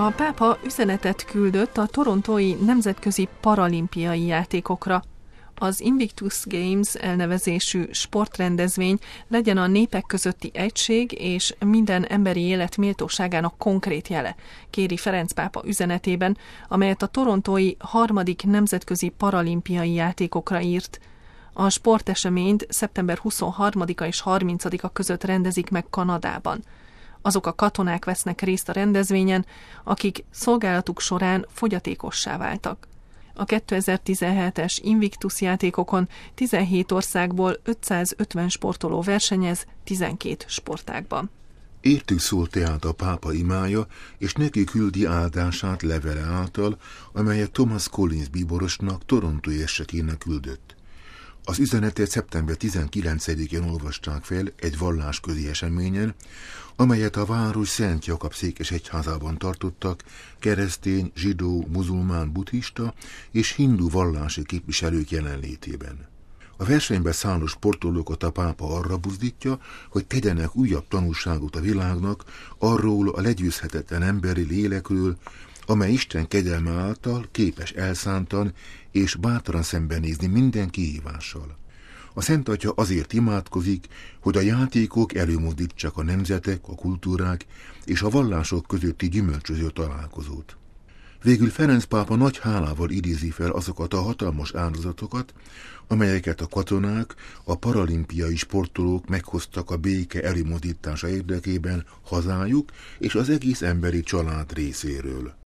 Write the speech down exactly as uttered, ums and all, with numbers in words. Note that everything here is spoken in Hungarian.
A pápa üzenetet küldött a torontói nemzetközi paralimpiai játékokra. Az Invictus Games elnevezésű sportrendezvény legyen a népek közötti egység és minden emberi élet méltóságának konkrét jele, kéri Ferenc pápa üzenetében, amelyet a torontói harmadik nemzetközi paralimpiai játékokra írt. A sporteseményt szeptember huszonharmadika és harmincadika között rendezik meg Kanadában. Azok a katonák vesznek részt a rendezvényen, akik szolgálatuk során fogyatékossá váltak. A kétezer-tizenhetes Invictus játékokon tizenhét országból ötszázötven sportoló versenyez tizenkét sportágban. Értük szól tehát a pápa imája, és neki küldi áldását levele által, amelyet Thomas Collins bíborosnak torontói esekének küldött. Az üzenetet szeptember tizenkilencedikén olvasták fel egy vallásközi eseményen, amelyet a város Szent Jakab székes egyházában tartottak keresztény, zsidó, muzulmán, buddhista és hindu vallási képviselők jelenlétében. A versenyben szálló sportolókat a pápa arra buzdítja, hogy tegyenek újabb tanulságot a világnak arról a legyőzhetetlen emberi lélekről, amely Isten kegyelme által képes elszántan és bátran szembenézni minden kihívással. A Szent Atya azért imádkozik, hogy a játékok előmozdítsák a nemzetek, a kultúrák és a vallások közötti gyümölcsöző találkozót. Végül Ferenc pápa nagy hálával idézi fel azokat a hatalmas áldozatokat, amelyeket a katonák, a paralimpiai sportolók meghoztak a béke előmozdítása érdekében hazájuk és az egész emberi család részéről.